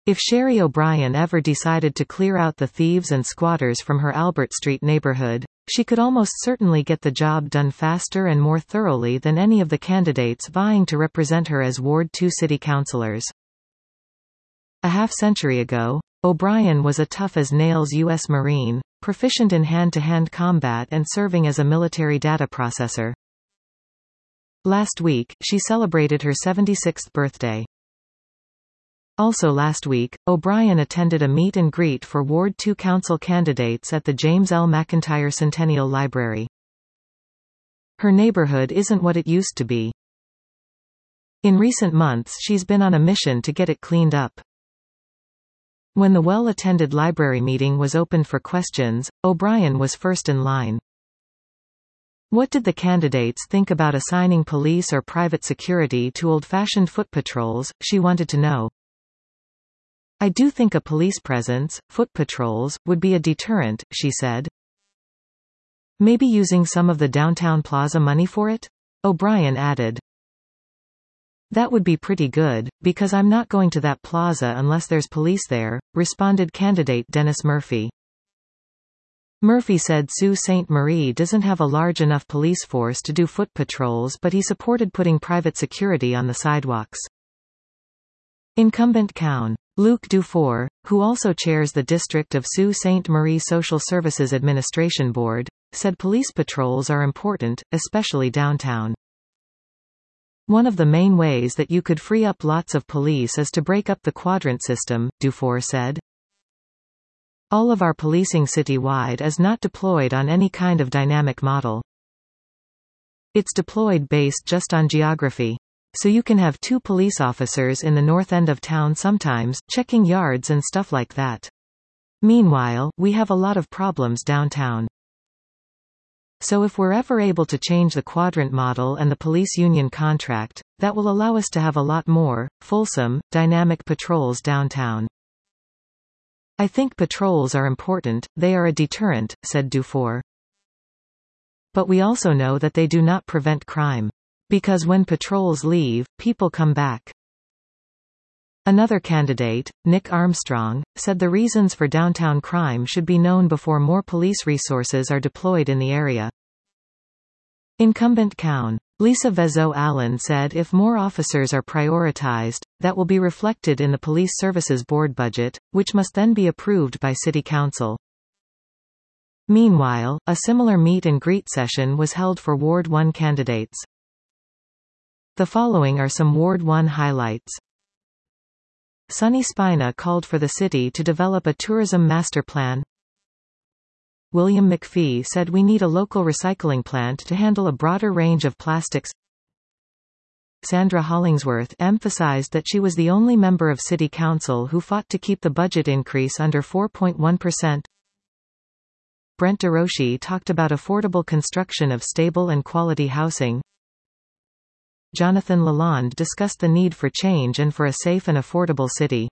If Sherry O'Brien ever decided to clear out the thieves and squatters from her Albert Street neighborhood, she could almost certainly get the job done faster and more thoroughly than any of the candidates vying to represent her as Ward 2 city councilors. A half-century ago, O'Brien was a tough-as-nails U.S. Marine, proficient in hand-to-hand combat and serving as a military data processor. Last week, she celebrated her 76th birthday. Also last week, O'Brien attended a meet and greet for Ward 2 council candidates at the James L. McIntyre Centennial Library. Her neighborhood isn't what it used to be. In recent months she's been on a mission to get it cleaned up. When the well-attended library meeting was opened for questions, O'Brien was first in line. What did the candidates think about assigning police or private security to old-fashioned foot patrols, she wanted to know. I do think a police presence, foot patrols, would be a deterrent, she said. Maybe using some of the downtown plaza money for it? O'Brien added. That would be pretty good, because I'm not going to that plaza unless there's police there, responded candidate Dennis Murphy. Murphy said Sault Ste. Marie doesn't have a large enough police force to do foot patrols, but he supported putting private security on the sidewalks. Incumbent Coun. Luc Dufour, who also chairs the District of Sault Ste. Marie Social Services Administration Board, said police patrols are important, especially downtown. One of the main ways that you could free up lots of police is to break up the quadrant system, Dufour said. All of our policing citywide is not deployed on any kind of dynamic model. It's deployed based just on geography. So you can have 2 police officers in the north end of town sometimes, checking yards and stuff like that. Meanwhile, we have a lot of problems downtown. So if we're ever able to change the quadrant model and the police union contract, that will allow us to have a lot more, fulsome, dynamic patrols downtown. I think patrols are important, they are a deterrent, said Dufour. But we also know that they do not prevent crime. Because when patrols leave, people come back. Another candidate, Nick Armstrong, said the reasons for downtown crime should be known before more police resources are deployed in the area. Incumbent Coun. Lisa Vezzo-Allen said if more officers are prioritized, that will be reflected in the Police Services Board budget, which must then be approved by City Council. Meanwhile, a similar meet and greet session was held for Ward 1 candidates. The following are some Ward 1 highlights. Sonny Spina called for the city to develop a tourism master plan. William McPhee said we need a local recycling plant to handle a broader range of plastics. Sandra Hollingsworth emphasized that she was the only member of City Council who fought to keep the budget increase under 4.1%. Brent DeRoshi talked about affordable construction of stable and quality housing. Jonathan Lalonde discussed the need for change and for a safe and affordable city.